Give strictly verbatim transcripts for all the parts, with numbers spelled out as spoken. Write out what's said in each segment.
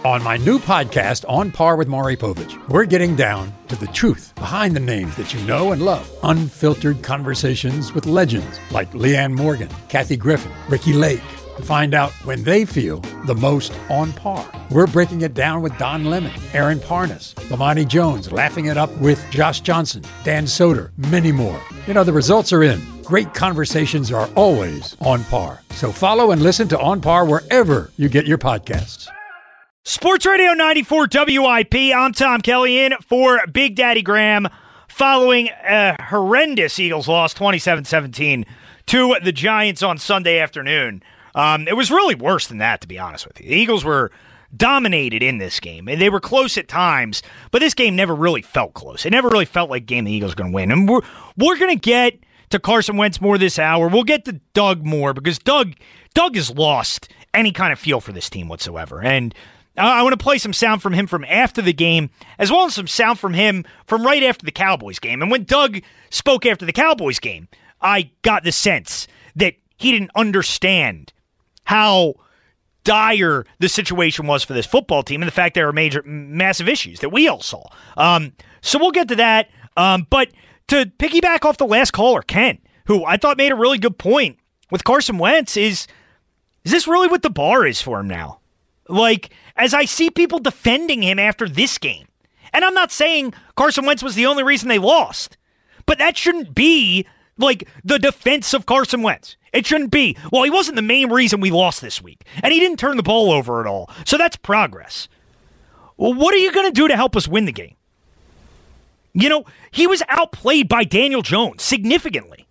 On my new podcast, On Par with Maury Povich, we're getting down to the truth behind the names that you know and love. Unfiltered conversations with legends like Leanne Morgan, Kathy Griffin, Ricky Lake, to find out when they feel the most on par. We're breaking it down with Don Lemon, Aaron Parnas, Lamani Jones, laughing it up with Josh Johnson, Dan Soder, many more. You know, the results are in. Great conversations are always on par. So follow and listen to On Par wherever you get your podcasts. Sports Radio ninety-four W I P. I'm Tom Kelly in for Big Daddy Graham following a horrendous Eagles loss twenty-seven seventeen to the Giants on Sunday afternoon. Um, it was really worse than that, to be honest with you. The Eagles were dominated in this game, and they were close at times, but this game never really felt close. It never really felt like a game the Eagles were going to win. And we're, we're going to get to Carson Wentz more this hour. We'll get to Doug more because Doug, Doug has lost any kind of feel for this team whatsoever. And I want to play some sound from him from after the game, as well as some sound from him from right after the Cowboys game. And when Doug spoke after the Cowboys game, I got the sense that he didn't understand how dire the situation was for this football team and the fact there were major, massive issues that we all saw. Um, so we'll get to that. Um, but to piggyback off the last caller, Ken, who I thought made a really good point with Carson Wentz, is, is this really what the bar is for him now? Like, as I see people defending him after this game, and I'm not saying Carson Wentz was the only reason they lost, but that shouldn't be, like, the defense of Carson Wentz. It shouldn't be, well, he wasn't the main reason we lost this week, and he didn't turn the ball over at all, so that's progress. Well, what are you going to do to help us win the game? You know, he was outplayed by Daniel Jones significantly.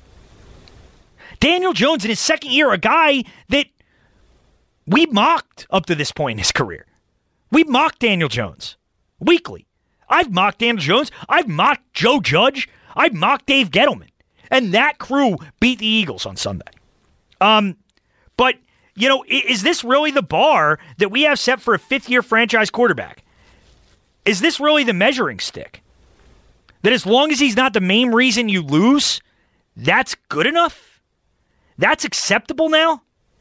Daniel Jones in his second year, a guy that we mocked up to this point in his career. We mocked Daniel Jones weekly. I've mocked Daniel Jones. I've mocked Joe Judge. I've mocked Dave Gettleman. And that crew beat the Eagles on Sunday. Um, but, you know, is this really the bar that we have set for a fifth-year franchise quarterback? Is this really the measuring stick? That as long as he's not the main reason you lose, that's good enough? That's acceptable now?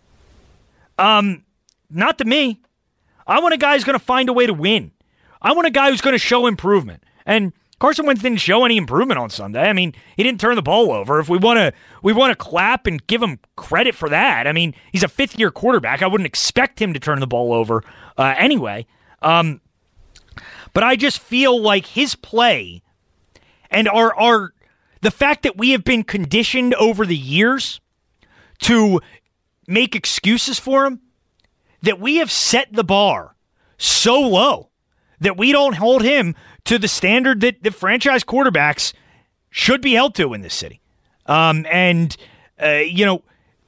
Um, not to me. I want a guy who's going to find a way to win. I want a guy who's going to show improvement. And Carson Wentz didn't show any improvement on Sunday. I mean, he didn't turn the ball over. If we want to, we want to clap and give him credit for that. I mean, he's a fifth-year quarterback. I wouldn't expect him to turn the ball over uh, anyway. Um, but I just feel like his play and our our the fact that we have been conditioned over the years to make excuses for him, that we have set the bar so low that we don't hold him to the standard that the franchise quarterbacks should be held to in this city. Um, and, uh, you know,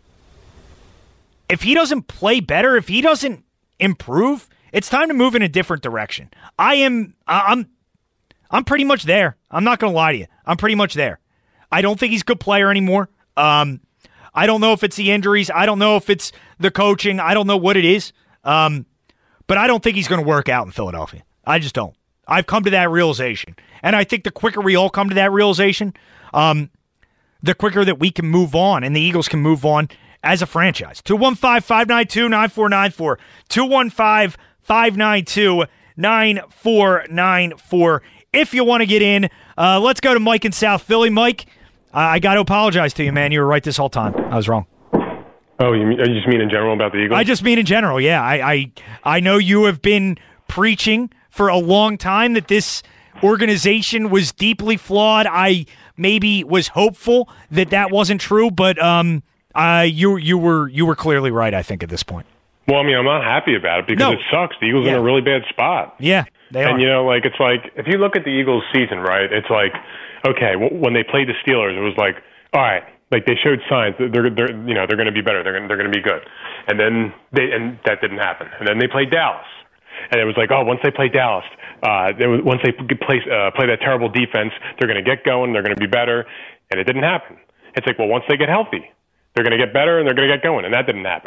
if he doesn't play better, if he doesn't improve, it's time to move in a different direction. I am, I'm, I'm pretty much there. I'm not going to lie to you. I'm pretty much there. I don't think he's a good player anymore. Um, I don't know if it's the injuries. I don't know if it's the coaching. I don't know what it is. Um, but I don't think he's going to work out in Philadelphia. I just don't. I've come to that realization. And I think the quicker we all come to that realization, um, the quicker that we can move on and the Eagles can move on as a franchise. two one five, five nine two, nine four nine four. two one five, five nine two, nine four nine four. If you want to get in, uh, let's go to Mike in South Philly. Mike, I got to apologize to you, man. You were right this whole time. I was wrong. Oh, you, mean, you just mean in general about the Eagles? I just mean in general, yeah. I, I I know you have been preaching for a long time that this organization was deeply flawed. I maybe was hopeful that that wasn't true, but um, uh, you you were you were clearly right, I think, at this point. Well, I mean, I'm not happy about it because no. it sucks. The Eagles yeah. are in a really bad spot. Yeah, they and, are. And, you know, like, it's like, if you look at the Eagles season, right, it's like, okay, w- when they played the Steelers, it was like, all right, like they showed signs that they're, they're you know, they're going to be better. They're going they're going to be good. And then they, and that didn't happen. And then they played Dallas. And it was like, oh, once they play Dallas, uh, they, once they play, uh, play that terrible defense, they're going to get going, they're going to be better. And it didn't happen. It's like, well, once they get healthy, they're going to get better and they're going to get going. And that didn't happen.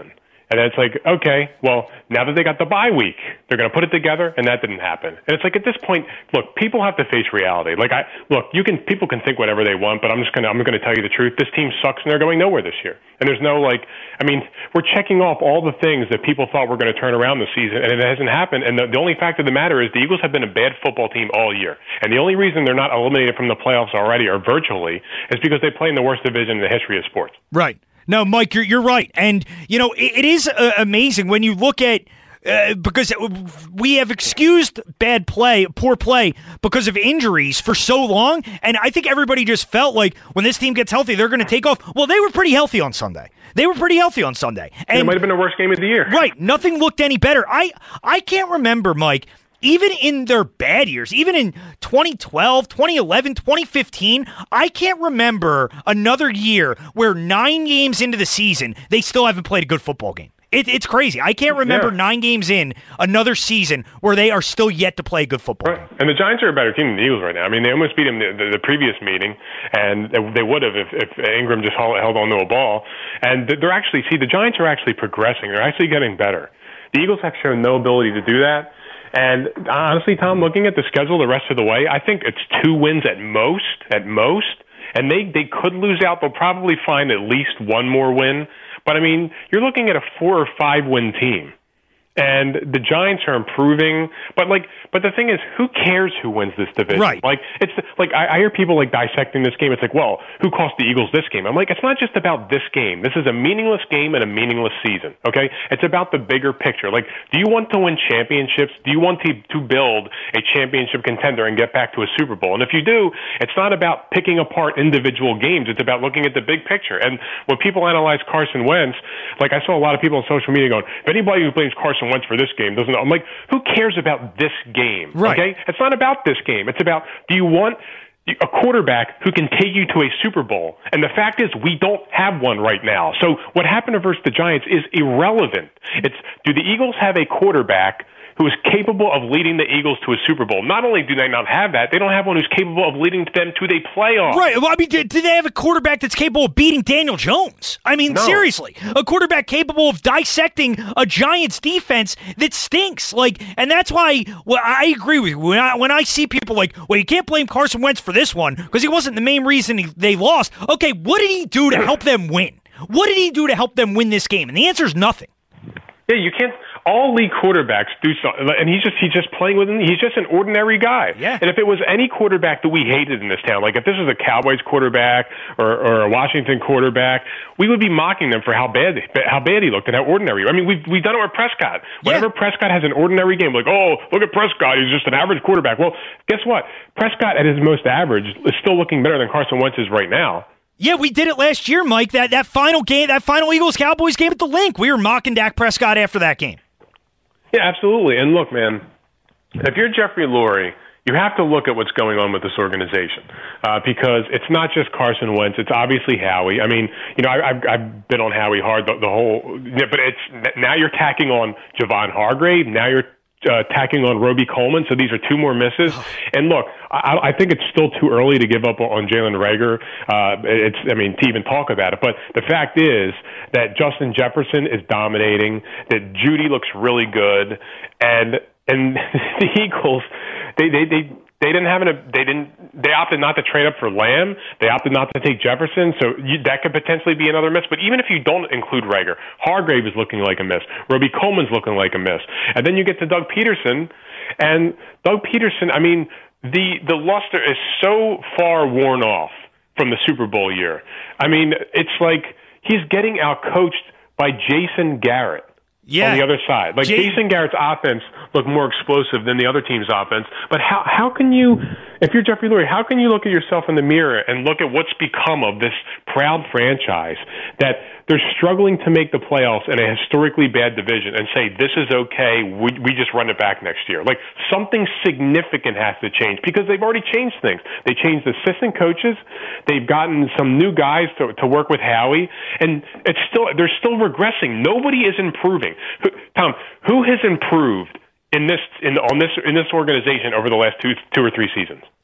And it's like, okay, well, now that they got the bye week, they're going to put it together, and that didn't happen. And it's like, at this point, look, people have to face reality. Like, I look, you can people can think whatever they want, but I'm just going to I'm going to tell you the truth. This team sucks, and they're going nowhere this year. And there's no like, I mean, we're checking off all the things that people thought were going to turn around this season, and it hasn't happened. And the, the only fact of the matter is, the Eagles have been a bad football team all year, and the only reason they're not eliminated from the playoffs already, or virtually, is because they play in the worst division in the history of sports. Right. No, Mike, you're you're right, and you know it, it is uh, amazing when you look at uh, because we have excused bad play, poor play because of injuries for so long, and I think everybody just felt like when this team gets healthy, they're going to take off. Well, they were pretty healthy on Sunday. They were pretty healthy on Sunday, and it might have been the worst game of the year. Right, nothing looked any better. I I can't remember, Mike. Even in their bad years, even in twenty twelve, twenty eleven, twenty fifteen, I can't remember another year where nine games into the season, they still haven't played a good football game. It, it's crazy. I can't remember yeah. nine games in another season where they are still yet to play a good football right. game. And the Giants are a better team than the Eagles right now. I mean, they almost beat them the, the, the previous meeting, and they would have if, if Ingram just held, held on to a ball. And they're actually, see, the Giants are actually progressing. They're actually getting better. The Eagles have shown no ability to do that. And honestly, Tom, looking at the schedule the rest of the way, I think it's two wins at most, at most. And they, they could lose out. They'll probably find at least one more win. But, I mean, you're looking at a four- or five-win team. And the Giants are improving, but like, but the thing is, who cares who wins this division? Right. Like, it's like I, I hear people like dissecting this game. It's like, well, who cost the Eagles this game? I'm like, it's not just about this game. This is a meaningless game and a meaningless season. Okay, it's about the bigger picture. Like, do you want to win championships? Do you want to to build a championship contender and get back to a Super Bowl? And if you do, it's not about picking apart individual games. It's about looking at the big picture. And when people analyze Carson Wentz, like I saw a lot of people on social media going, if anybody who blames Carson Wentz for this game doesn't know. I'm like, who cares about this game? Right. Okay? It's not about this game. It's about, do you want a quarterback who can take you to a Super Bowl? And the fact is, we don't have one right now. So what happened versus the Giants is irrelevant. It's, do the Eagles have a quarterback who is capable of leading the Eagles to a Super Bowl? Not only do they not have that, they don't have one who's capable of leading them to the playoffs. Right. Well, I mean, do, do they have a quarterback that's capable of beating Daniel Jones? I mean, no. seriously, a quarterback capable of dissecting a Giants defense that stinks. Like, and that's why. Well, I agree with you. When I when I see people like, well, you can't blame Carson Wentz for this one because he wasn't the main reason he, they lost. Okay, what did he do to help them win? What did he do to help them win this game? And the answer is nothing. Yeah, you can't. All league quarterbacks do something, and he's just he's just playing with him. He's just an ordinary guy. Yeah. And if it was any quarterback that we hated in this town, like if this was a Cowboys quarterback or, or a Washington quarterback, we would be mocking them for how bad how bad he looked and how ordinary. I mean, we've we've done it with Prescott. Whenever yeah. Prescott has an ordinary game, like, oh, look at Prescott, he's just an average quarterback. Well, guess what? Prescott at his most average is still looking better than Carson Wentz is right now. Yeah, we did it last year, Mike. That that final game, that final Eagles-Cowboys game at the Link, we were mocking Dak Prescott after that game. Yeah, absolutely. And look, man, if you're Jeffrey Lurie, you have to look at what's going on with this organization uh, because it's not just Carson Wentz. It's obviously Howie. I mean, you know, I, I've, I've been on Howie hard the, the whole, but it's now you're tacking on Javon Hargrave. Now you're Uh, tacking on Roby Coleman, so these are two more misses. And look, I, I think it's still too early to give up on Jalen Reagor. Uh, it's, I mean, to even talk about it. But the fact is that Justin Jefferson is dominating. That Judy looks really good, and and the Eagles, they they they. They didn't have an. They didn't. They opted not to trade up for Lamb. They opted not to take Jefferson. So you, that could potentially be another miss. But even if you don't include Reagor, Hargrave is looking like a miss. Roby Coleman's looking like a miss. And then you get to Doug Peterson, and Doug Peterson. I mean, the the luster is so far worn off from the Super Bowl year. I mean, it's like he's getting outcoached by Jason Garrett. Yeah. On the other side. Like, Jay- Jason Garrett's offense looked more explosive than the other team's offense. But how how can you, if you're Jeffrey Lurie, how can you look at yourself in the mirror and look at what's become of this proud franchise that they're struggling to make the playoffs in a historically bad division and say, this is okay, we, we just run it back next year? Like, something significant has to change because they've already changed things. They changed assistant coaches. They've gotten some new guys to, to work with Howie. And it's still they're still regressing. Nobody is improving. Who, Tom, who has improved in this in on this in this organization over the last two two or three seasons?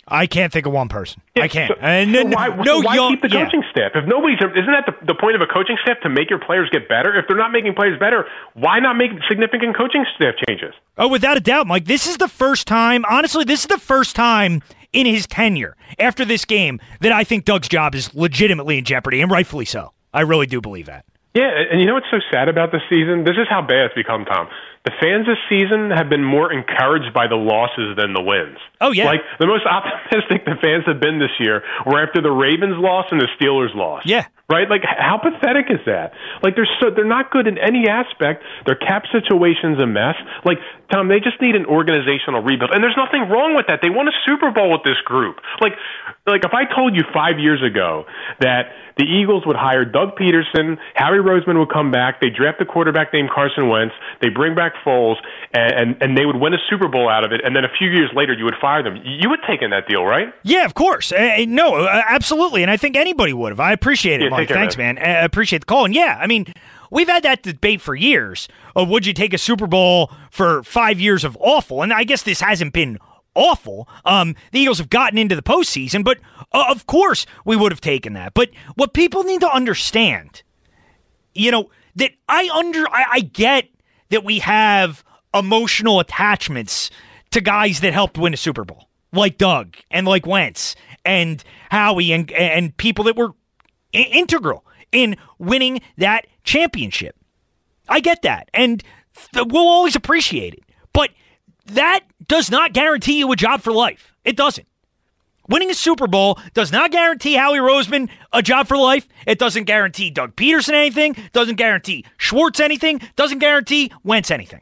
I can't think of one person. Yeah, I can't. So, and so then, why, no, so why young, keep the coaching yeah. staff? If nobody's, isn't that the, the point of a coaching staff, to make your players get better? If they're not making players better, why not make significant coaching staff changes? Oh, without a doubt, Mike. This is the first time, honestly, this is the first time in his tenure after this game that I think Doug's job is legitimately in jeopardy, and rightfully so. I really do believe that. Yeah, and you know what's so sad about this season? This is how bad it's become, Tom. The fans this season have been more encouraged by the losses than the wins. Oh, yeah. Like, the most optimistic the fans have been this year were after the Ravens loss and the Steelers loss. Yeah. Right? Like, how pathetic is that? Like, they're so they're not good in any aspect. Their cap situation's a mess. Like, Tom, they just need an organizational rebuild. And there's nothing wrong with that. They won a Super Bowl with this group. Like, like if I told you five years ago that the Eagles would hire Doug Peterson, Howie Roseman would come back, they draft a quarterback named Carson Wentz, they bring back Foles, and, and, and they would win a Super Bowl out of it, and then a few years later you would fire them. You would take in that deal, right? Yeah, of course. Uh, no, uh, absolutely. And I think anybody would have. I appreciate it, Yeah, Mike. care, Thanks, man. man. I appreciate the call. And yeah, I mean, we've had that debate for years of would you take a Super Bowl for five years of awful? And I guess this hasn't been awful. Um, the Eagles have gotten into the postseason, but uh, of course we would have taken that. But what people need to understand, you know, that I under I, I get that we have emotional attachments to guys that helped win a Super Bowl, like Doug and like Wentz and Howie and and people that were I- integral in winning that championship. I get that, and th- we'll always appreciate it. But that does not guarantee you a job for life. It doesn't. Winning a Super Bowl does not guarantee Howie Roseman a job for life. It doesn't guarantee Doug Peterson anything. Doesn't guarantee Schwartz anything. Doesn't guarantee Wentz anything.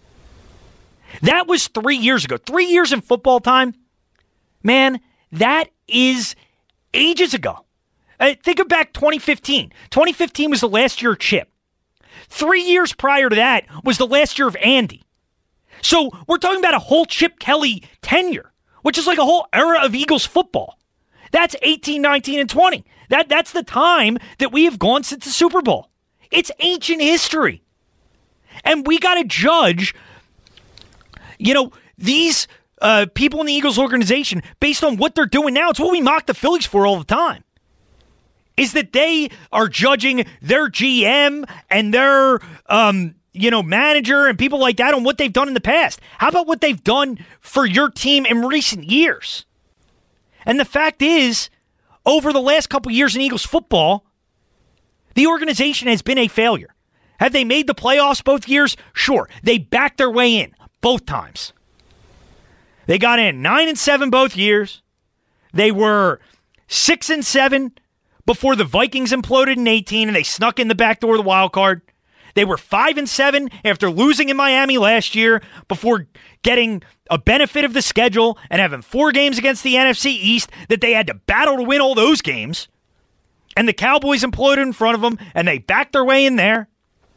That was three years ago. Three years in football time, man, that is ages ago. Uh, think of back twenty fifteen. twenty fifteen was the last year of Chip. Three years prior to that was the last year of Andy. So we're talking about a whole Chip Kelly tenure, which is like a whole era of Eagles football. That's eighteen, nineteen, and twenty. That, that's the time that we have gone since the Super Bowl. It's ancient history. And we got to judge, you know, these uh, people in the Eagles organization based on what they're doing now. It's what we mock the Phillies for all the time, is that they are judging their G M and their um, you know, manager and people like that on what they've done in the past. How about what they've done for your team in recent years? And the fact is, over the last couple years in Eagles football, the organization has been a failure. Have they made the playoffs both years? Sure. They backed their way in both times. They got in nine and seven both years. They were six and seven before the Vikings imploded in eighteen and they snuck in the back door of the wild card. They were five and seven after losing in Miami last year before getting a benefit of the schedule and having four games against the N F C East that they had to battle to win all those games. And the Cowboys imploded in front of them and they backed their way in there.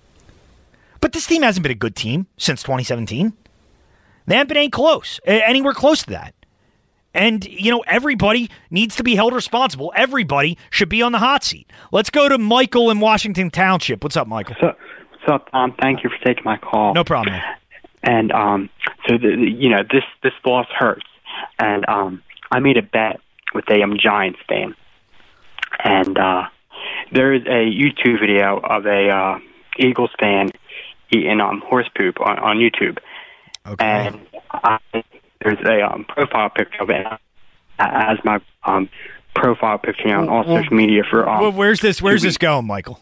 But this team hasn't been a good team since twenty seventeen. They haven't been any close, anywhere close to that. And, you know, everybody needs to be held responsible. Everybody should be on the hot seat. Let's go to Michael in Washington Township. What's up, Michael? So, what's up, Tom? Thank you for taking my call. No problem, man. And, um, so, the, the, you know, this, this loss hurts. And um, I made a bet with a um, Giants fan. And uh, there is a YouTube video of a uh, Eagles fan eating um, horse poop on, on YouTube. Okay. And I, there's a um, profile picture of it as my um, profile picture on all well, social media for. Um, well, where's this? Where's this going, Michael?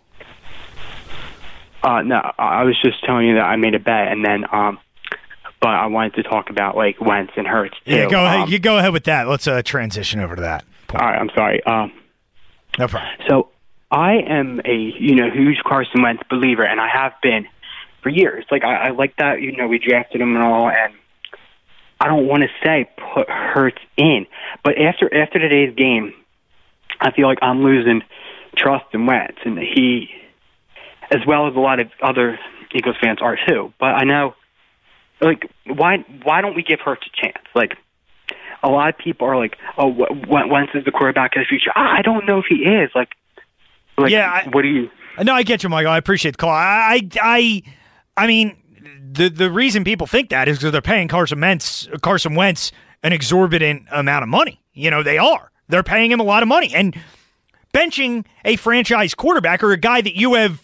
Uh, no, I was just telling you that I made a bet, and then, um, but I wanted to talk about like Wentz and Hurts too. Yeah, go um, ahead. You go ahead with that. Let's uh, transition over to that point. All right, I'm sorry. Um, no problem. So I am a you know huge Carson Wentz believer, and I have been for years. Like I, I like that. You know, we drafted him and all, and I don't want to say put Hurts in, but after after today's game, I feel like I'm losing trust in Wentz, and he, as well as a lot of other Eagles fans are too. But I know, like, why why don't we give Hurts a chance? Like, a lot of people are like, oh, Wentz is the quarterback of the future. I don't know if he is. Like, like yeah, I, what do you? No, I get you, Michael. I appreciate the call. I I I mean. The the reason people think that is because they're paying Carson Wentz, Carson Wentz an exorbitant amount of money. You know, they are. They're paying him a lot of money. And benching a franchise quarterback or a guy that you have,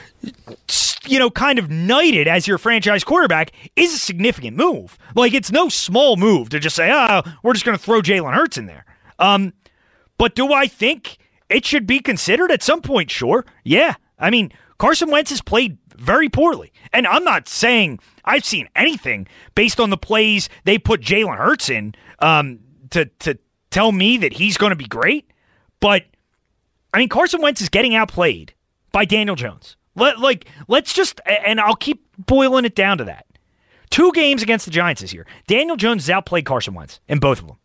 you know, kind of knighted as your franchise quarterback is a significant move. Like, it's no small move to just say, oh, we're just going to throw Jalen Hurts in there. Um, but do I think it should be considered at some point? Sure. Yeah. I mean, Carson Wentz has played very poorly. And I'm not saying I've seen anything based on the plays they put Jalen Hurts in um, to, to tell me that he's going to be great. But, I mean, Carson Wentz is getting outplayed by Daniel Jones. Let, like, let's just, and I'll keep boiling it down to that. Two games against the Giants this year. Daniel Jones has outplayed Carson Wentz in both of them.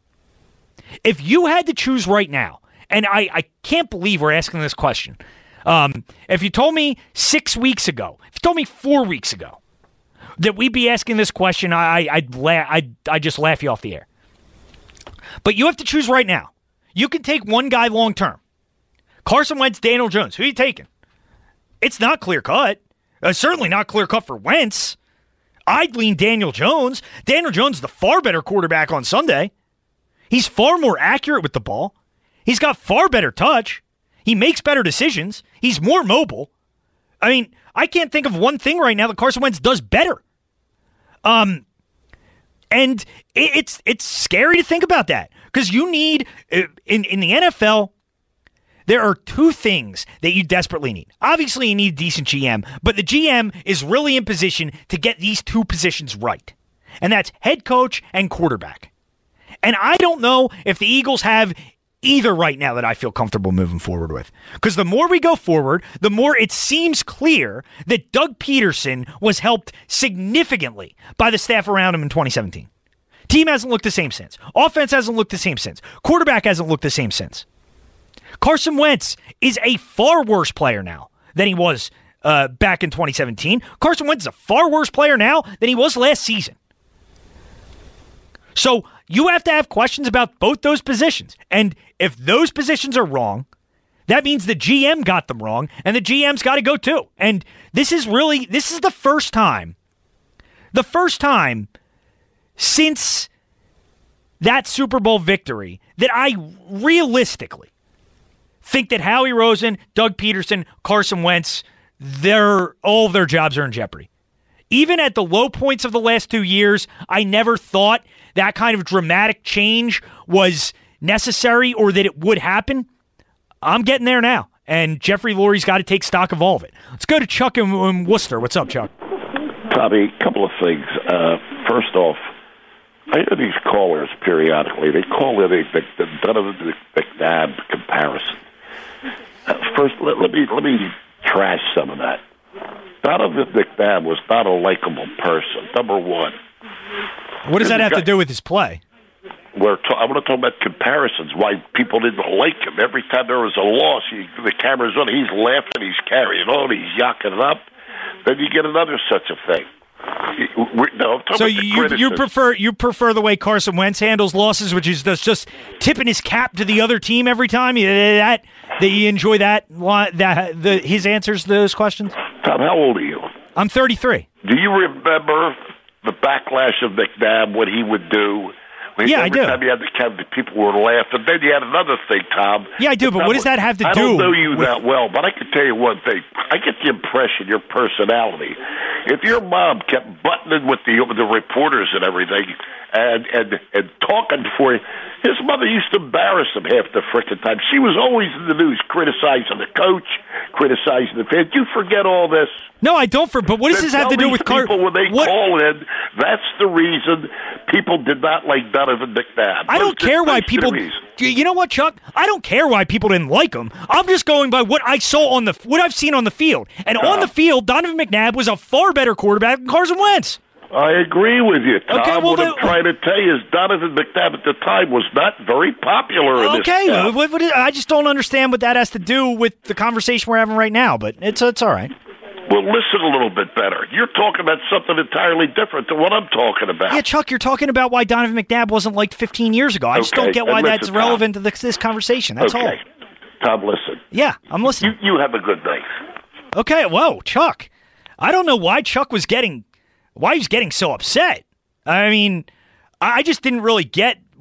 If you had to choose right now, and I, I can't believe we're asking this question. Um, if you told me six weeks ago, if you told me four weeks ago that we'd be asking this question, I, I'd, la- I'd, I'd just laugh you off the air. But you have to choose right now. You can take one guy long term. Carson Wentz, Daniel Jones. Who are you taking? It's not clear-cut. Uh, certainly not clear-cut for Wentz. I'd lean Daniel Jones. Daniel Jones is the far better quarterback on Sunday. He's far more accurate with the ball. He's got far better touch. He makes better decisions. He's more mobile. I mean, I can't think of one thing right now that Carson Wentz does better. Um, and it, it's it's scary to think about that because you need, in, in the N F L, there are two things that you desperately need. Obviously, you need a decent G M, but the G M is really in position to get these two positions right. And that's head coach and quarterback. And I don't know if the Eagles have either right now that I feel comfortable moving forward with. Because the more we go forward, the more it seems clear that Doug Peterson was helped significantly by the staff around him in twenty seventeen. Team hasn't looked the same since. Offense hasn't looked the same since. Quarterback hasn't looked the same since. Carson Wentz is a far worse player now than he was uh, back in twenty seventeen. Carson Wentz is a far worse player now than he was last season. So you have to have questions about both those positions. And if those positions are wrong, that means the G M got them wrong, and the G M's got to go too. And this is really, this is the first time, the first time since that Super Bowl victory that I realistically think that Howie Roseman, Doug Peterson, Carson Wentz, they're, all of their jobs are in jeopardy. Even at the low points of the last two years, I never thought that kind of dramatic change was necessary or that it would happen. I'm getting there now, and Jeffrey Lurie's got to take stock of all of it. Let's go to Chuck in, in Worcester. What's up, Chuck? Tommy, a couple of things. Uh, first off, I hear these callers periodically. They call it a, the, the Donovan McNabb comparison. Uh, first, let, let me let me trash some of that. Donovan McNabb was not a likable person, number one. What does that have to do with his play? We're ta- I want to talk about comparisons, why people didn't like him. Every time there was a loss, he, the camera's on, he's laughing, he's carrying on, he's yucking it up. Then you get another such a thing. No, so you you prefer you prefer the way Carson Wentz handles losses, which is just, just tipping his cap to the other team every time. That that you enjoy that that the his answers to those questions. Tom, how old are you? I'm thirty-three. Do you remember the backlash of McNabb? What he would do? When yeah, every I do. Every time he had the cap, the people were laughing. Then you had another thing, Tom. Yeah, I do. But what does that have to I do? I don't know you with... that well, but I can tell you one thing. I get the impression, your personality. If your mom kept buttoning with the the reporters and everything, and and and talking for you, his mother used to embarrass him half the frickin' time. She was always in the news, criticizing the coach, criticizing the fans. You forget all this. No, I don't. For but what does then this have to do with Carson? People when they what? call in, that's the reason people did not like Donovan McNabb. I don't Those care why people. You know what, Chuck? I don't care why people didn't like him. I'm just going by what I saw on the what I've seen on the field. And uh, on the field, Donovan McNabb was a far better quarterback than Carson Wentz. I agree with you, Tom. Okay, well, what then, I'm trying to tell you is Donovan McNabb at the time was not very popular in okay, this town. What, what, I just don't understand what that has to do with the conversation we're having right now, but it's it's all right. Well, listen a little bit better. You're talking about something entirely different than what I'm talking about. Yeah, Chuck, you're talking about why Donovan McNabb wasn't liked fifteen years ago. I just okay, don't get why listen, that's relevant Tom. to this, this conversation. That's okay. all. Tom, listen. Yeah, I'm listening. You, you have a good night. Okay, whoa, Chuck. I don't know why Chuck was getting, why he's getting so upset. I mean, I just didn't really get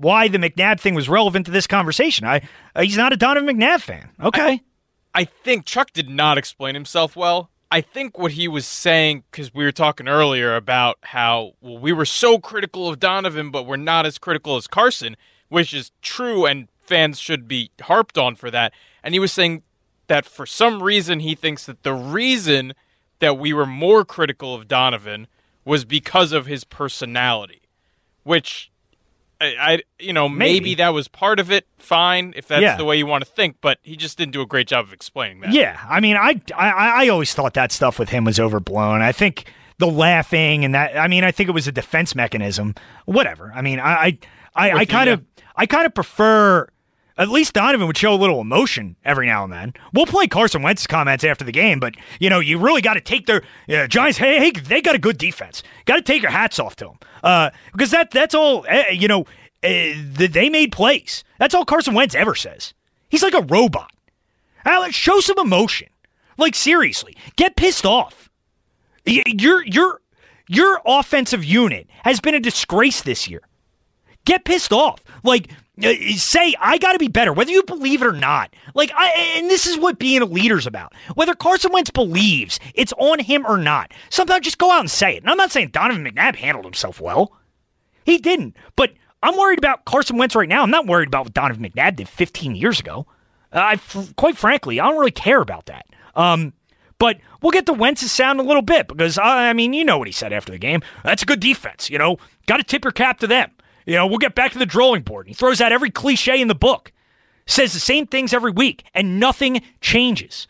why the McNabb thing was relevant to this conversation. I uh, he's not a Donovan McNabb fan. Okay. I, I think Chuck did not explain himself well. I think what he was saying, because we were talking earlier about how well, we were so critical of Donovan, but we're not as critical as Carson, which is true, and fans should be harped on for that. And he was saying that for some reason he thinks that the reason that we were more critical of Donovan was because of his personality, which I, I you know, maybe. maybe that was part of it. Fine, if that's yeah. the way you want to think, but he just didn't do a great job of explaining that. Yeah, I mean, I, I, I always thought that stuff with him was overblown. I think the laughing and that, I mean, I think it was a defense mechanism. Whatever. I mean, I, I, I kind of, I kind of prefer. At least Donovan would show a little emotion every now and then. We'll play Carson Wentz's comments after the game, but, you know, you really got to take their uh, Giants, hey, hey, they got a good defense. Got to take your hats off to them. Uh, because that that's all, uh, you know, uh, they made plays. That's all Carson Wentz ever says. He's like a robot. Alex, show some emotion. Like, seriously, get pissed off. Your, your, your offensive unit has been a disgrace this year. Get pissed off. Like, uh, say, I got to be better, whether you believe it or not. Like, I, and this is what being a leader's about. Whether Carson Wentz believes it's on him or not, sometimes just go out and say it. And I'm not saying Donovan McNabb handled himself well. He didn't. But I'm worried about Carson Wentz right now. I'm not worried about what Donovan McNabb did fifteen years ago. Uh, I, f- quite frankly, I don't really care about that. Um, but we'll get to Wentz's sound in a little bit because, uh, I mean, you know what he said after the game. That's a good defense, you know. Got to tip your cap to them. You know, we'll get back to the drawing board. He throws out every cliche in the book. Says the same things every week, and nothing changes.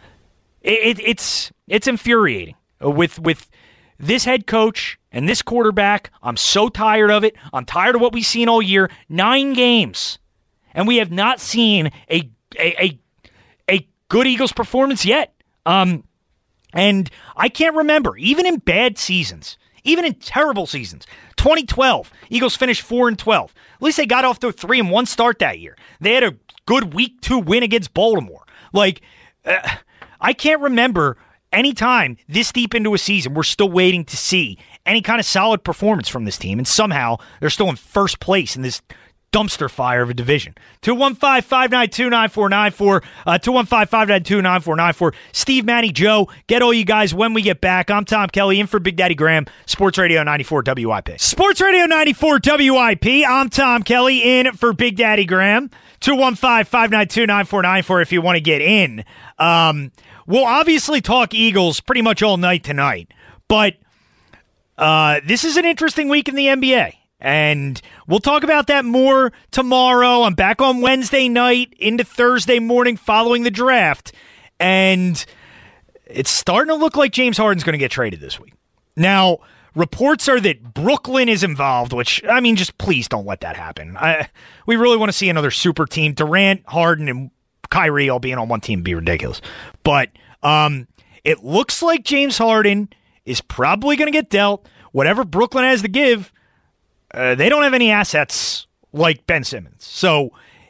It, it, it's it's infuriating. With, with this head coach and this quarterback, I'm so tired of it. I'm tired of what we've seen all year. Nine games. And we have not seen a a a, a good Eagles performance yet. Um, and I can't remember, even in bad seasons, even in terrible seasons, twenty twelve, Eagles finished four and twelve. At least they got off to a three and one start that year. They had a good week two win against Baltimore. Like, uh, I can't remember any time this deep into a season we're still waiting to see any kind of solid performance from this team, and somehow they're still in first place in this dumpster fire of a division. two one five, five nine two, nine four nine four, uh, two one five, five nine two, nine four nine four. Steve, Manny, Joe, get all you guys when we get back. I'm Tom Kelly, in for Big Daddy Graham, Sports Radio ninety-four W I P. Sports Radio ninety-four W I P. I'm Tom Kelly, in for Big Daddy Graham. two one five, five nine two, nine four nine four if you want to get in. Um, we'll obviously talk Eagles pretty much all night tonight, but uh, this is an interesting week in the N B A. And we'll talk about that more tomorrow. I'm back on Wednesday night into Thursday morning following the draft. And it's starting to look like James Harden's going to get traded this week. Now, reports are that Brooklyn is involved, which, I mean, just please don't let that happen. I, we really want to see another super team. Durant, Harden, and Kyrie all being on one team would be ridiculous. But um, it looks like James Harden is probably going to get dealt. Whatever Brooklyn has to give, Uh, they don't have any assets like Ben Simmons. So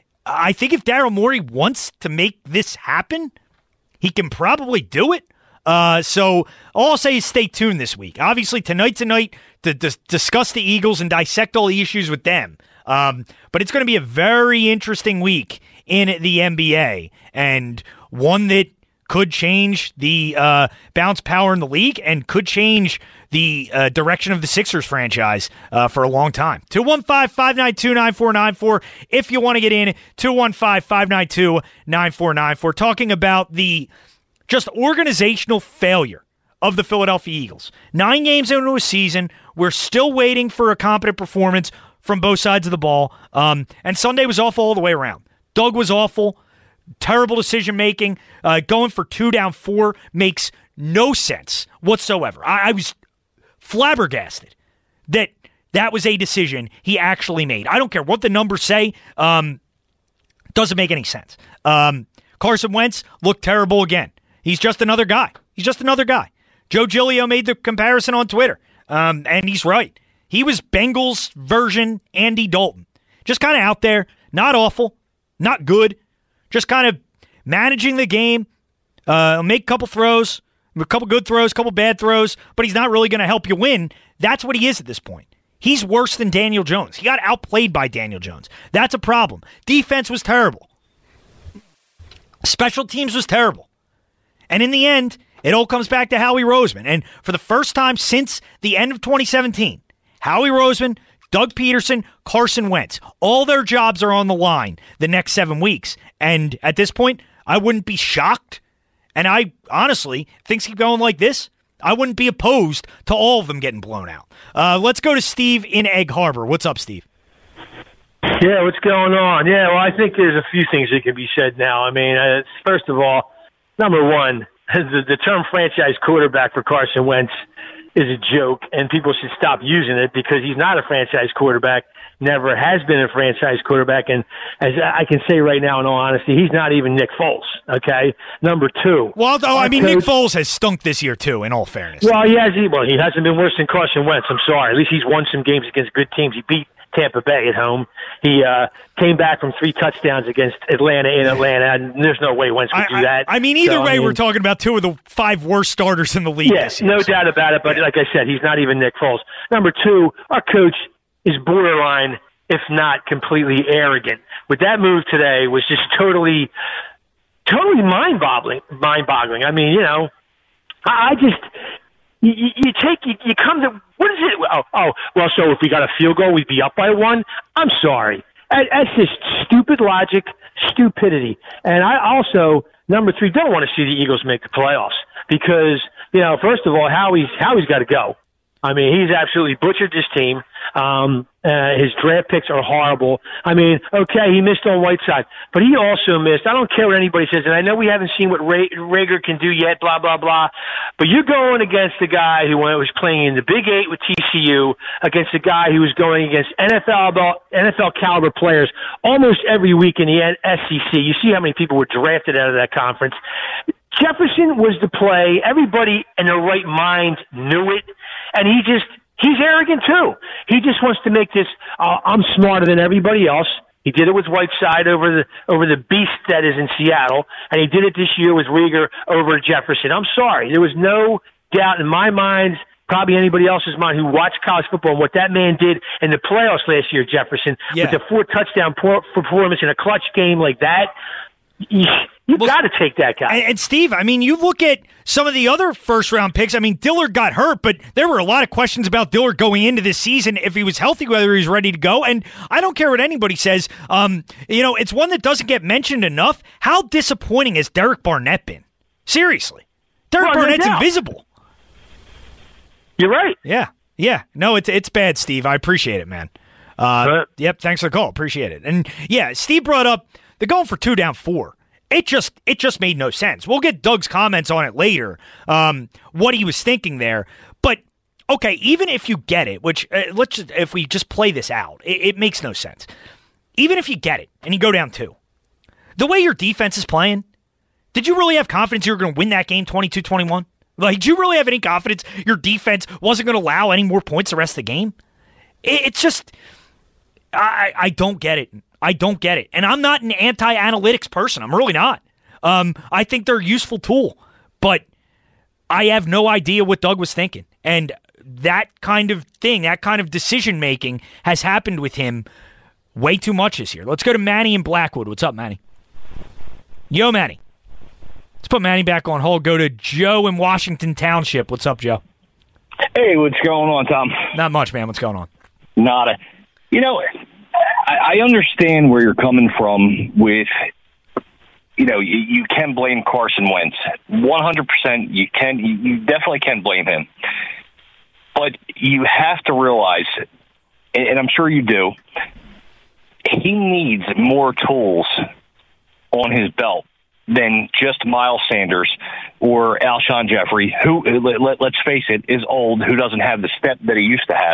I think if Daryl Morey wants to make this happen, he can probably do it. Uh, so all I'll say is stay tuned this week. Obviously, tonight's a night to dis- discuss the Eagles and dissect all the issues with them. Um, but it's going to be a very interesting week in the N B A, and one that could change the uh, bounce power in the league and could change the uh, direction of the Sixers franchise uh, for a long time. two one five, five nine two, nine four nine four if you want to get in. two one five, five nine two, nine four nine four. Talking about the just organizational failure of the Philadelphia Eagles. Nine games into a season, we're still waiting for a competent performance from both sides of the ball. Um, and Sunday was awful all the way around. Doug was awful. Terrible decision-making. Uh, going for two down four makes no sense whatsoever. I, I was flabbergasted that that was a decision he actually made. I don't care what the numbers say. Um, doesn't make any sense. Um, Carson Wentz looked terrible again. He's just another guy. He's just another guy. Joe Giglio made the comparison on Twitter, um, and he's right. He was Bengals version Andy Dalton. Just kind of out there, not awful, not good, just kind of managing the game, uh, make a couple throws, a couple good throws, a couple bad throws, but he's not really going to help you win. That's what he is at this point. He's worse than Daniel Jones. He got outplayed by Daniel Jones. That's a problem. Defense was terrible. Special teams was terrible. And in the end, it all comes back to Howie Roseman. And for the first time since the end of twenty seventeen, Howie Roseman, Doug Peterson, Carson Wentz, all their jobs are on the line the next seven weeks. And at this point, I wouldn't be shocked. And I honestly, things keep going like this, I wouldn't be opposed to all of them getting blown out. Uh, let's go to Steve in Egg Harbor. What's up, Steve? Yeah, what's going on? Yeah, well, I think there's a few things that can be said now. I mean, uh, first of all, number one, the, the term franchise quarterback for Carson Wentz is a joke, and people should stop using it because he's not a franchise quarterback, never has been a franchise quarterback, and as I can say right now in all honesty, he's not even Nick Foles, okay? Number two. Well, oh, I mean, coach, Nick Foles has stunk this year, too, in all fairness. Well, he, has, he, well, he hasn't been worse than Carson Wentz, I'm sorry. At least he's won some games against good teams. He beat Tampa Bay at home. He uh, came back from three touchdowns against Atlanta in Atlanta, and there's no way Wentz could do that. I, I mean, either so, way, I mean, we're talking about two of the five worst starters in the league yeah, this year. no so. doubt about it, but like I said, he's not even Nick Foles. Number two, our coach is borderline, if not completely arrogant. With that move today was just totally, totally mind-boggling. Mind-boggling. I mean, you know, I, I just... You, you, you take, you, you come to, what is it? Oh, oh, well, so if we got a field goal, we'd be up by one? I'm sorry. That, that's just stupid logic, stupidity. And I also, number three, don't want to see the Eagles make the playoffs because, you know, first of all, Howie's, Howie's got to go. I mean, he's absolutely butchered this team. Um, uh, his draft picks are horrible. I mean, okay, he missed on Whiteside, but he also missed. I don't care what anybody says, and I know we haven't seen what Ray, Rager can do yet, blah, blah, blah. But you're going against the guy who was playing in the Big Eight with T C U, against a guy who was going against N F L N F L caliber players almost every week in the S E C. You see how many people were drafted out of that conference. Jefferson was the play. Everybody in their right mind knew it, and he just he's arrogant too. He just wants to make this. Uh, I'm smarter than everybody else. He did it with Whiteside over the over the beast that is in Seattle, and he did it this year with Rieger over Jefferson. I'm sorry, there was no doubt in my mind, probably anybody else's mind who watched college football, and what that man did in the playoffs last year, Jefferson, yeah. with the four touchdown performance in a clutch game like that. You, you well, got to take that guy. And, and Steve, I mean, you look at some of the other first-round picks. I mean, Dillard got hurt, but there were a lot of questions about Dillard going into this season, if he was healthy, whether he was ready to go. And I don't care what anybody says. Um, you know, it's one that doesn't get mentioned enough. How disappointing has Derek Barnett been? Seriously. Derek well, Barnett's no invisible. You're right. Yeah. Yeah. No, it's it's bad, Steve. I appreciate it, man. Uh, right. Yep, thanks for the call. Appreciate it. And, yeah, Steve brought up they're going for two down four. It just it just made no sense. We'll get Doug's comments on it later, um, what he was thinking there. But, okay, even if you get it, which uh, let's just, if we just play this out, it, it makes no sense. Even if you get it and you go down two, the way your defense is playing, did you really have confidence you were going to win that game twenty-two twenty-one? Like, did you really have any confidence your defense wasn't going to allow any more points the rest of the game? It, it's just, I, I don't get it. I don't get it. And I'm not an anti-analytics person. I'm really not. Um, I think they're a useful tool. But I have no idea what Doug was thinking. And that kind of thing, that kind of decision-making has happened with him way too much this year. Let's go to Manny in Blackwood. What's up, Manny? Yo, Manny. Let's put Manny back on hold. Go to Joe in Washington Township. What's up, Joe? Hey, what's going on, Tom? Not much, man. What's going on? Nada. You know, I, I understand where you're coming from with, you know, you, you can blame Carson Wentz. one hundred percent you can. You, you definitely can blame him. But you have to realize, and I'm sure you do, he needs more tools on his belt than just Miles Sanders or Alshon Jeffrey, who, let, let's face it, is old, who doesn't have the step that he used to have.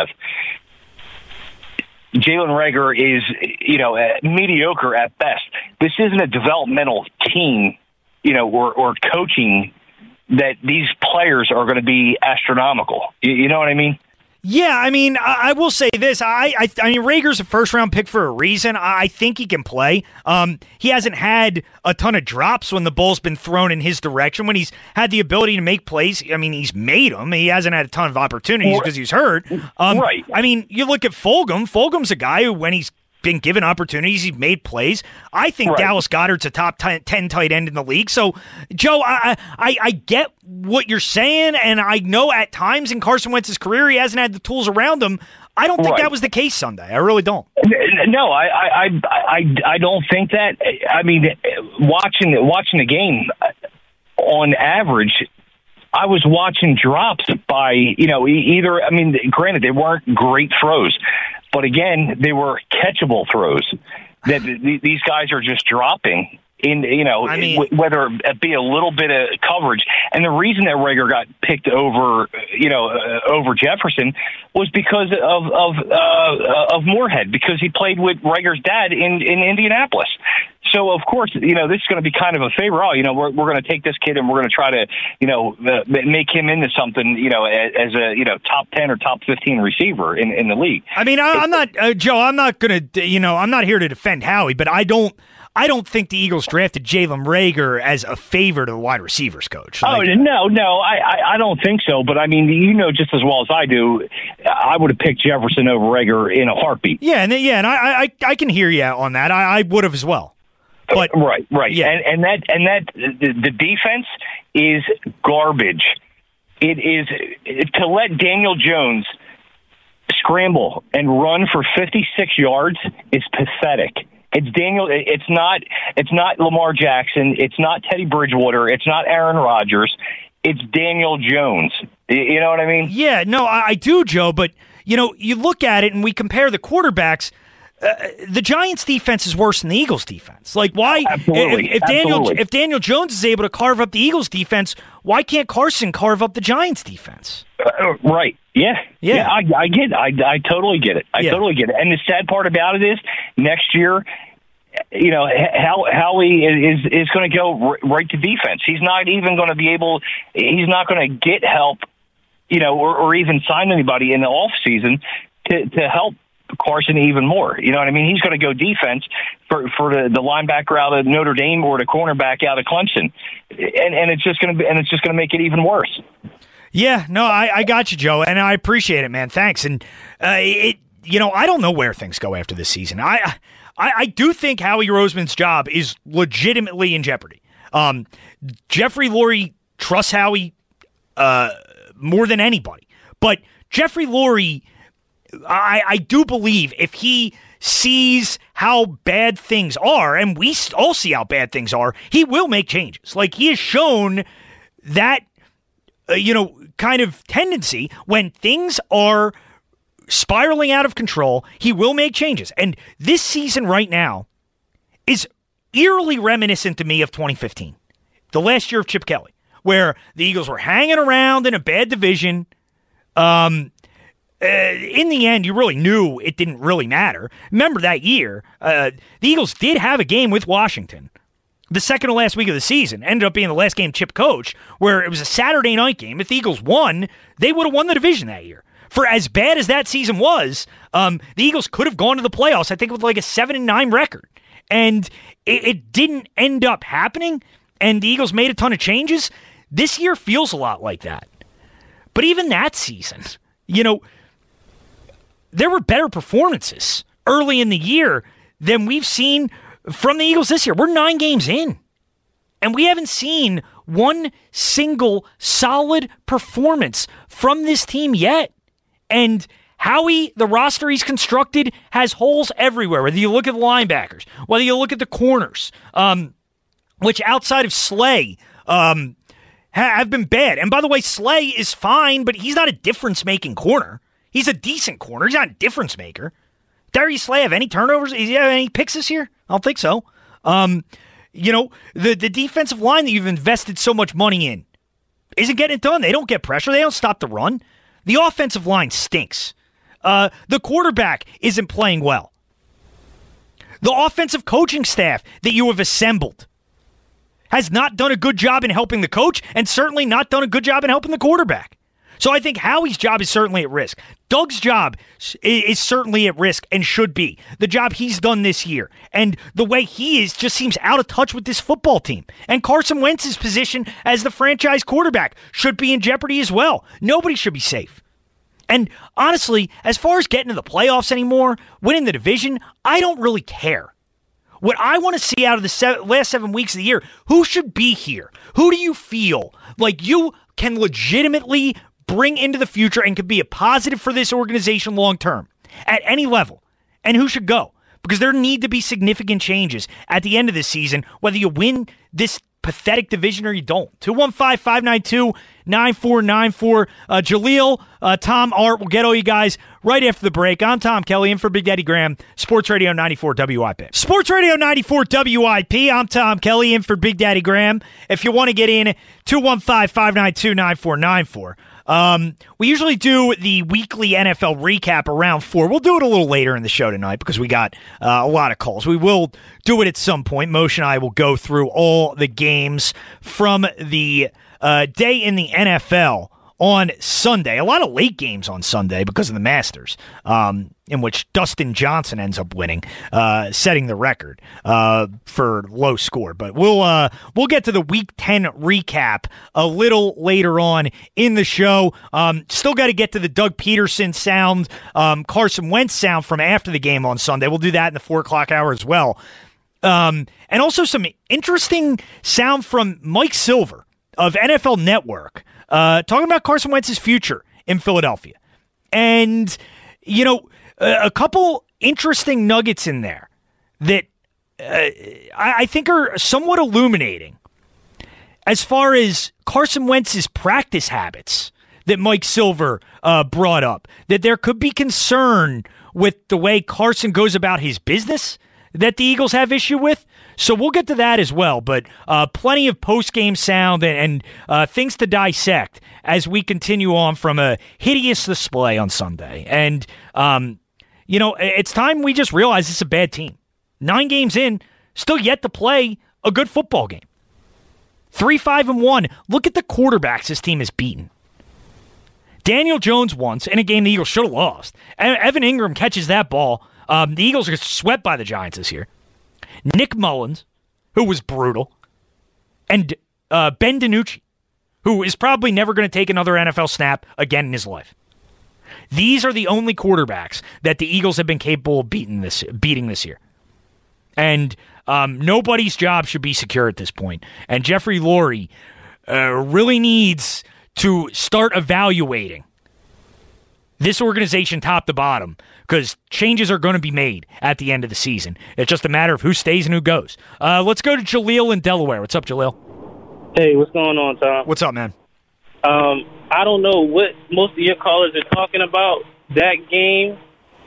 Jalen Reagor is, you know, mediocre at best. This isn't a developmental team, you know, or, or coaching that these players are going to be astronomical. You, you know what I mean? Yeah, I mean, I, I will say this. I, I I mean, Reagor's a first-round pick for a reason. I, I think he can play. Um, he hasn't had a ton of drops when the ball's been thrown in his direction. When he's had the ability to make plays, I mean, he's made them. He hasn't had a ton of opportunities because he's hurt. Um, right. I mean, you look at Fulgham. Fulgham's a guy who, when he's been given opportunities, he's made plays. I think Right. Dallas Goedert's a top ten, ten tight end in the league. So, Joe, I, I I get what you're saying, and I know at times in Carson Wentz's career he hasn't had the tools around him. I don't think Right. that was the case Sunday. I really don't. No, I, I, I, I, I don't think that. I mean, watching watching the game, on average, I was watching drops by, you know, either. I mean, granted, they weren't great throws, but again, they were catchable throws that these guys are just dropping. In you know, I mean, whether it be a little bit of coverage, and the reason that Reagor got picked over, you know, uh, over Jefferson was because of of uh, of Moorhead, because he played with Reagor's dad in in Indianapolis. So of course, you know, this is going to be kind of a favor. Oh, you know, we're we're going to take this kid and we're going to try to, you know, uh, make him into something, you know, as, as a you know top ten or top fifteen receiver in, in the league. I mean, I, I'm not uh, Joe. I'm not going to, you know, I'm not here to defend Howie, but I don't. I don't think the Eagles drafted Jalen Reagor as a favor to the wide receivers coach. Like, oh, no, no, I, I, I don't think so. But, I mean, you know just as well as I do, I would have picked Jefferson over Reagor in a heartbeat. Yeah, and yeah, and I I, I can hear you on that. I, I would have as well. But Right, right. Yeah. And, and that, and that the, the defense is garbage. It is to let Daniel Jones scramble and run for fifty-six yards is pathetic. It's Daniel. It's not. It's not Lamar Jackson. It's not Teddy Bridgewater. It's not Aaron Rodgers. It's Daniel Jones. You know what I mean? Yeah, no, I, I do, Joe. But you know, you look at it and we compare the quarterbacks. Uh, the Giants' defense is worse than the Eagles' defense. Like, why? Absolutely. If, if Daniel Absolutely. if Daniel Jones is able to carve up the Eagles' defense, why can't Carson carve up the Giants' defense? Uh, right. Yeah. Yeah. yeah I, I get it. I, I totally get it. I Yeah. totally get it. And the sad part about it is next year, you know, how Howie is is going to go r- right to defense. He's not even going to be able. He's not going to get help, you know, or, or even sign anybody in the off season to to help Carson even more. You know what I mean? He's going to go defense for for the, the linebacker out of Notre Dame or the cornerback out of Clemson, and and it's just going to be and it's just going to make it even worse. Yeah, no, I, I got you, Joe, and I appreciate it, man. Thanks. And uh, it, you know, I don't know where things go after this season. I, I, I do think Howie Roseman's job is legitimately in jeopardy. Um, Jeffrey Lurie trusts Howie uh, more than anybody, but Jeffrey Lurie, I, I do believe if he sees how bad things are, and we all see how bad things are, he will make changes. Like, he has shown that. Uh, you know, kind of tendency when things are spiraling out of control, he will make changes. And this season right now is eerily reminiscent to me of twenty fifteen, the last year of Chip Kelly, where the Eagles were hanging around in a bad division. Um, uh, in the end, you really knew it didn't really matter. Remember that year, uh, the Eagles did have a game with Washington. The second to last week of the season ended up being the last game Chip coached, where it was a Saturday night game. If the Eagles won, they would have won the division that year. For as bad as that season was, um, the Eagles could have gone to the playoffs, I think, with like a seven and nine record. And it, it didn't end up happening, and the Eagles made a ton of changes. This year feels a lot like that. But even that season, you know, there were better performances early in the year than we've seen from the Eagles this year. We're nine games in, and we haven't seen one single solid performance from this team yet. And Howie, the roster he's constructed, has holes everywhere, whether you look at the linebackers, whether you look at the corners, um, which outside of Slay um, ha- have been bad. And by the way, Slay is fine, but he's not a difference-making corner. He's a decent corner. He's not a difference-maker. Darius Slay have any turnovers? Does he have any picks this year? I don't think so. Um, you know, the, the defensive line that you've invested so much money in isn't getting it done. They don't get pressure. They don't stop the run. The offensive line stinks. Uh, the quarterback isn't playing well. The offensive coaching staff that you have assembled has not done a good job in helping the coach and certainly not done a good job in helping the quarterback. So I think Howie's job is certainly at risk. Doug's job is certainly at risk and should be. The job he's done this year. And the way he is just seems out of touch with this football team. And Carson Wentz's position as the franchise quarterback should be in jeopardy as well. Nobody should be safe. And honestly, as far as getting to the playoffs anymore, winning the division, I don't really care. What I want to see out of the seven, last seven weeks of the year, who should be here? Who do you feel like you can legitimately bring into the future and could be a positive for this organization long term at any level? And who should go? Because there need to be significant changes at the end of this season, whether you win this pathetic division or you don't. two one five, five nine two, nine four nine four. Uh, Jaleel, uh, Tom, Art, we'll get all you guys right after the break. I'm Tom Kelly, in for Big Daddy Graham, Sports Radio ninety-four W I P. Sports Radio ninety-four W I P. I'm Tom Kelly, in for Big Daddy Graham. If you want to get in, two one five, five nine two, nine four nine four. Um, we usually do the weekly N F L recap around four. We'll do it a little later in the show tonight because we got uh, a lot of calls. We will do it at some point. Moshe and I will go through all the games from the uh, day in the N F L on Sunday. A lot of late games on Sunday because of the Masters, um, in which Dustin Johnson ends up winning, uh, setting the record uh, for low score. But we'll uh, we'll get to the Week ten recap a little later on in the show. Um, still got to get to the Doug Peterson sound, um, Carson Wentz sound from after the game on Sunday. We'll do that in the four o'clock hour as well. Um, and also some interesting sound from Mike Silver of N F L Network, uh, talking about Carson Wentz's future in Philadelphia. And, you know, a, a couple interesting nuggets in there that uh, I, I think are somewhat illuminating as far as Carson Wentz's practice habits that Mike Silver uh, brought up, that there could be concern with the way Carson goes about his business that the Eagles have issue with. So we'll get to that as well, but uh, plenty of post-game sound and, and uh, things to dissect as we continue on from a hideous display on Sunday. And, um, you know, it's time we just realize it's a bad team. Nine games in, still yet to play a good football game. Three, five, and one. Look at the quarterbacks this team has beaten. Daniel Jones once, in a game the Eagles should have lost. Evan Ingram catches that ball. Um, the Eagles are swept by the Giants this year. Nick Mullins, who was brutal, and uh, Ben DiNucci, who is probably never going to take another N F L snap again in his life. These are the only quarterbacks that the Eagles have been capable of beating this, beating this year. And um, nobody's job should be secure at this point. And Jeffrey Lurie uh, really needs to start evaluating this organization top to bottom, because changes are going to be made at the end of the season. It's just a matter of who stays and who goes. Uh, let's go to Jaleel in Delaware. What's up, Jaleel? Hey, what's going on, Tom? What's up, man? Um, I don't know what most of your callers are talking about. That game,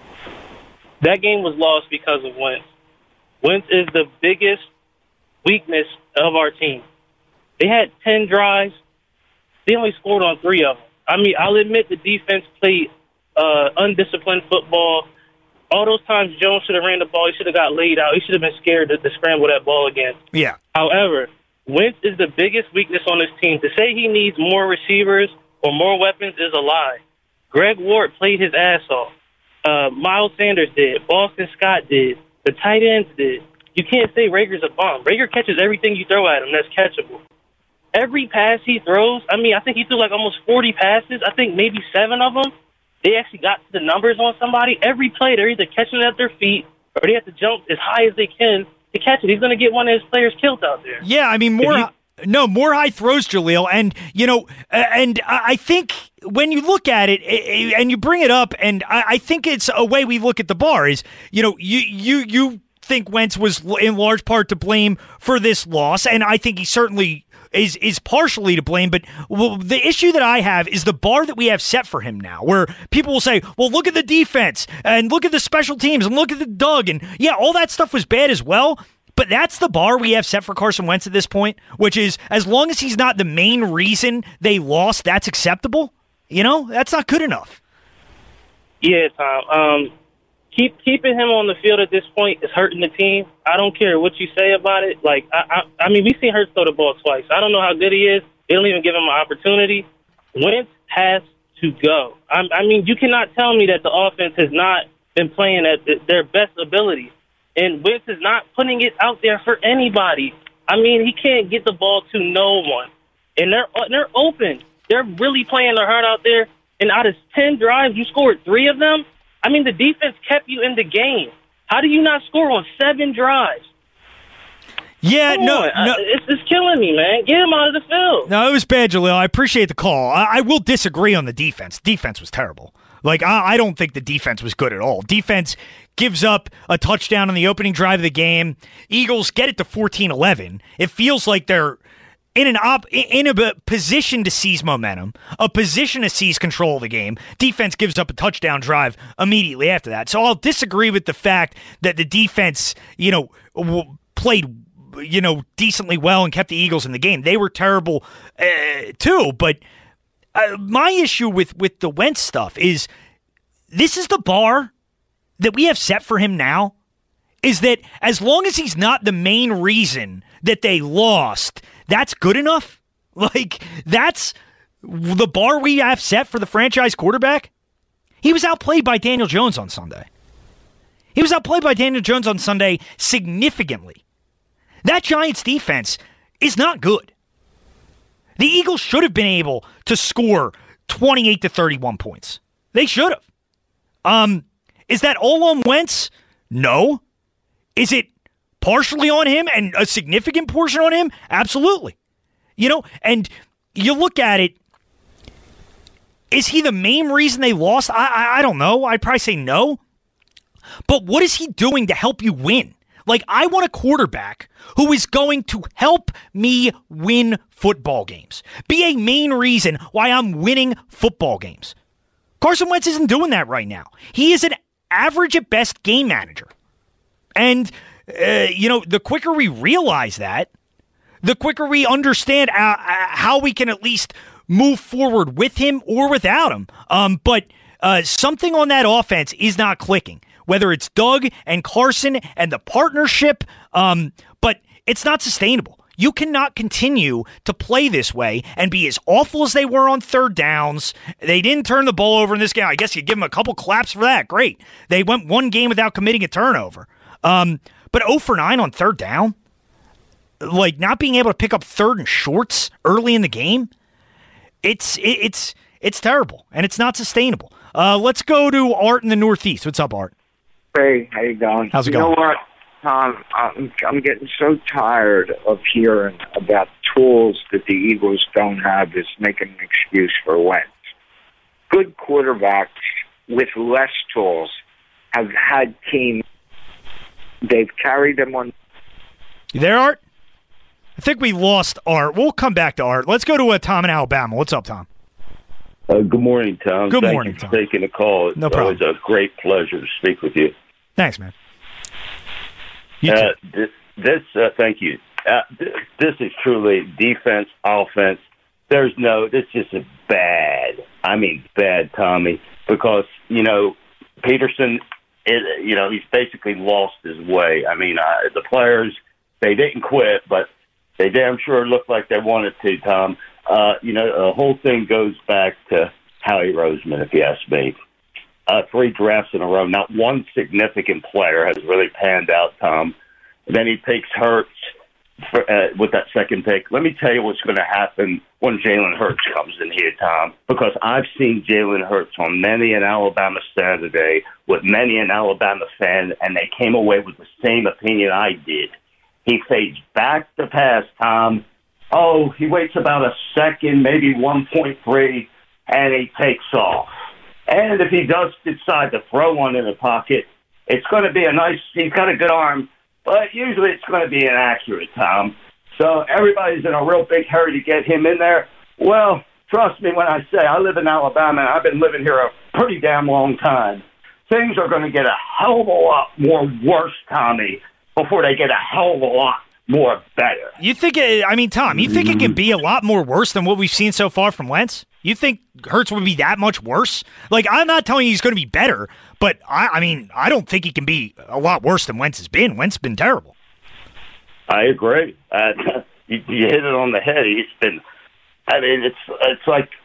that game was lost because of Wentz. Wentz is the biggest weakness of our team. They had ten drives. They only scored on three of them. I mean, I'll admit the defense played Uh, undisciplined football. All those times Jones should have ran the ball. He should have got laid out. He should have been scared to, to scramble that ball again. Yeah. However, Wentz is the biggest weakness on this team. To say he needs more receivers or more weapons is a lie. Greg Ward played his ass off. Uh, Miles Sanders did. Boston Scott did. The tight ends did. You can't say Rager's a bomb. Rager catches everything you throw at him that's catchable. Every pass he throws, I mean, I think he threw like almost forty passes. I think maybe seven of them. They actually got the numbers on somebody. Every play, they're either catching it at their feet or they have to jump as high as they can to catch it. He's going to get one of his players killed out there. Yeah, I mean, more... No, more high throws, Jaleel. And, you know, and I think when you look at it and you bring it up, and I think it's a way we look at the bar is, you know, you you you think Wentz was in large part to blame for this loss, and I think he certainly is is partially to blame. But well, the issue that I have is the bar that we have set for him now, where people will say, well, look at the defense, and look at the special teams, and look at the Doug, and yeah, all that stuff was bad as well. But that's the bar we have set for Carson Wentz at this point, which is as long as he's not the main reason they lost, that's acceptable. You know, that's not good enough. Yeah, Tom. Um, keep keeping him on the field at this point is hurting the team. I don't care what you say about it. Like, I, I, I mean, we've seen Hurts throw the ball twice. I don't know how good he is. They don't even give him an opportunity. Wentz has to go. I, I mean, you cannot tell me that the offense has not been playing at the, their best ability. And Wentz is not putting it out there for anybody. I mean, he can't get the ball to no one. And they're they're open. They're really playing their heart out there. And out of ten drives, you scored three of them? I mean, the defense kept you in the game. How do you not score on seven drives? Yeah, Come no, on. no. I, it's, it's killing me, man. Get him out of the field. No, it was bad, Jaleel. I appreciate the call. I, I will disagree on the defense. Defense was terrible. Like, I, I don't think the defense was good at all. Defense gives up a touchdown on the opening drive of the game. Eagles get it to fourteen eleven. It feels like they're in an op in a position to seize momentum, a position to seize control of the game. Defense gives up a touchdown drive immediately after that. So I'll disagree with the fact that the defense, you know, w- played, you know, decently well and kept the Eagles in the game. They were terrible uh, too, but uh, my issue with, with the Wentz stuff is this is the bar that we have set for him now, is that as long as he's not the main reason that they lost, that's good enough. Like, that's the bar we have set for the franchise quarterback. He was outplayed by Daniel Jones on Sunday. He was outplayed by Daniel Jones on Sunday significantly. That Giants defense is not good. The Eagles should have been able to score twenty-eight to thirty-one points. They should have. Um, is that all on Wentz? No. Is it partially on him and a significant portion on him? Absolutely. You know, and you look at it, is he the main reason they lost? I, I, I don't know. I'd probably say no. But what is he doing to help you win? Like, I want a quarterback who is going to help me win football games. Be a main reason why I'm winning football games. Carson Wentz isn't doing that right now. He is an average at best game manager. And, uh, you know, the quicker we realize that, the quicker we understand uh, how we can at least move forward with him or without him. Um, but uh, something on that offense is not clicking. Whether it's Doug and Carson and the partnership, um, but it's not sustainable. You cannot continue to play this way and be as awful as they were on third downs. They didn't turn the ball over in this game. I guess you give them a couple claps for that. Great. They went one game without committing a turnover. Um, but oh for nine on third down, like not being able to pick up third and shorts early in the game, it's it, it's it's terrible and it's not sustainable. Uh, let's go to Art in the Northeast. What's up, Art? Hey, how you going? How's it you going? You know what, Tom? I'm, I'm getting so tired of hearing about tools that the Eagles don't have is making an excuse for Wentz. Good quarterbacks with less tools have had teams. They've carried them on. You there, Art? I think we lost Art. We'll come back to Art. Let's go to uh, Tom in Alabama. What's up, Tom? Uh, good morning, Tom. Good Thank morning, you for Tom. taking the call. It's No problem. always a great pleasure to speak with you. Thanks, man. You uh, this, this uh, thank you. Uh, th- this is truly defense, offense. There's no, this is a bad, I mean bad, Tommy, because, you know, Peterson, is, you know, he's basically lost his way. I mean, uh, the players, they didn't quit, but they damn sure looked like they wanted to, Tom. Uh, you know, the whole thing goes back to Howie Roseman, if you ask me. Uh, three drafts in a row. Not one significant player has really panned out, Tom. And then he takes Hurts for, uh, with that second pick. Let me tell you what's going to happen when Jalen Hurts comes in here, Tom, because I've seen Jalen Hurts on many an Alabama Saturday with many an Alabama fan, and they came away with the same opinion I did. He fades back to pass, Tom. Oh, he waits about a second, maybe one point three, and he takes off. And if he does decide to throw one in the pocket, it's going to be a nice, he's got a good arm, but usually it's going to be inaccurate, Tom. So everybody's in a real big hurry to get him in there. Well, trust me when I say I live in Alabama, and I've been living here a pretty damn long time. Things are going to get a hell of a lot more worse, Tommy, before they get a hell of a lot more better. You think, it, I mean, Tom, you think it can be a lot more worse than what we've seen so far from Wentz? You think Hurts would be that much worse? Like, I'm not telling you he's going to be better, but I, I mean, I don't think he can be a lot worse than Wentz has been. Wentz has been terrible. I agree. Uh, you, you hit it on the head. He's been, I mean, it's it's like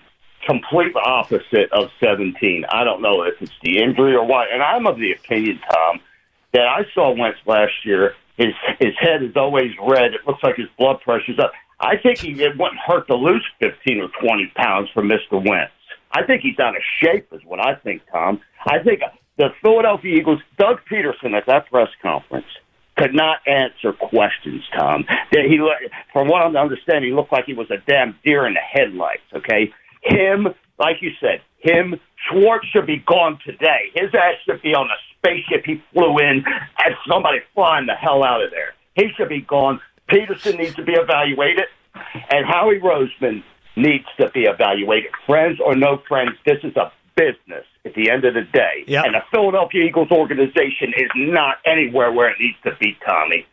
complete opposite of seventeen. I don't know if it's the injury or what. And I'm of the opinion, Tom, that I saw Wentz last year. His his head is always red. It looks like his blood pressure's up. I think he it wouldn't hurt to lose fifteen or twenty pounds from Mister Wentz. I think he's out of shape is what I think, Tom. I think the Philadelphia Eagles, Doug Peterson at that press conference, could not answer questions, Tom. That he, from what I'm understanding, he looked like he was a damn deer in the headlights, okay? Him, like you said, him, Schwartz should be gone today. His ass should be on a spaceship he flew in and somebody flying the hell out of there. He should be gone. Peterson needs to be evaluated, and Howie Roseman needs to be evaluated. Friends or no friends, this is a business at the end of the day. Yep. And the Philadelphia Eagles organization is not anywhere where it needs to be, Tommy.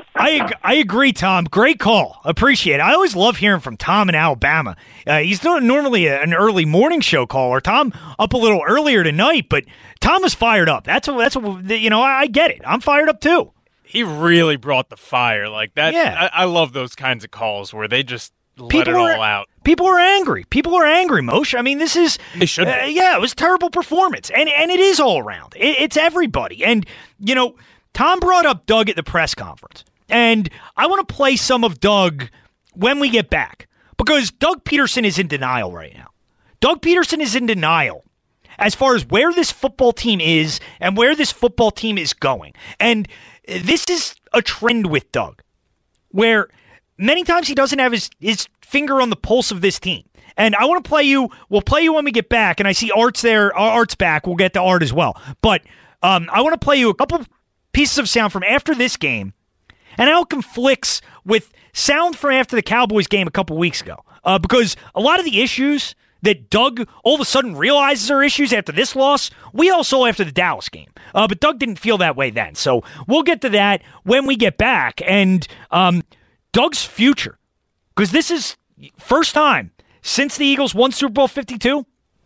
I ag- I agree, Tom. Great call. Appreciate it. I always love hearing from Tom in Alabama. Uh, he's not normally a, an early morning show caller. Tom up a little earlier tonight, but Tom was fired up. That's a, that's a, you know I, I get it. I'm fired up too. He really brought the fire like that. Yeah. I, I love those kinds of calls where they just let People it all are, out. People are angry. People are angry, Moshe. I mean, this is They should be. uh, yeah, it was a terrible performance, and and it is all around. It, it's everybody, and you know, Tom brought up Doug at the press conference, and I want to play some of Doug when we get back because Doug Peterson is in denial right now. Doug Peterson is in denial as far as where this football team is and where this football team is going, and this is a trend with Doug, where many times he doesn't have his, his finger on the pulse of this team. And I want to play you, we'll play you when we get back, and I see Art's there, Art's back, we'll get to Art as well. But um, I want to play you a couple pieces of sound from after this game, and how it conflicts with sound from after the Cowboys game a couple weeks ago. Uh, because a lot of the issues that Doug all of a sudden realizes are issues after this loss, we all saw after the Dallas game. Uh, but Doug didn't feel that way then. So we'll get to that when we get back. And um, Doug's future, because this is first time since the Eagles won Super Bowl fifty-two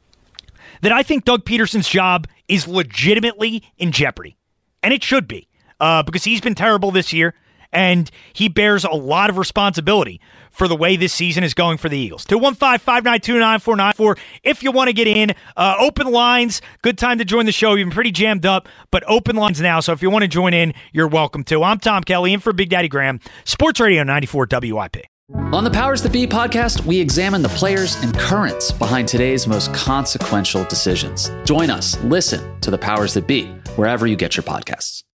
that I think Doug Peterson's job is legitimately in jeopardy. And it should be, uh, because he's been terrible this year, and he bears a lot of responsibility for the way this season is going for the Eagles. two one five, five nine two, nine four nine four if you want to get in. Uh, open lines, good time to join the show. You've been pretty jammed up, but open lines now, so if you want to join in, you're welcome to. I'm Tom Kelly, in for Big Daddy Graham, Sports Radio ninety-four W I P. On the Powers That Be podcast, we examine the players and currents behind today's most consequential decisions. Join us. Listen to the Powers That Be, wherever you get your podcasts.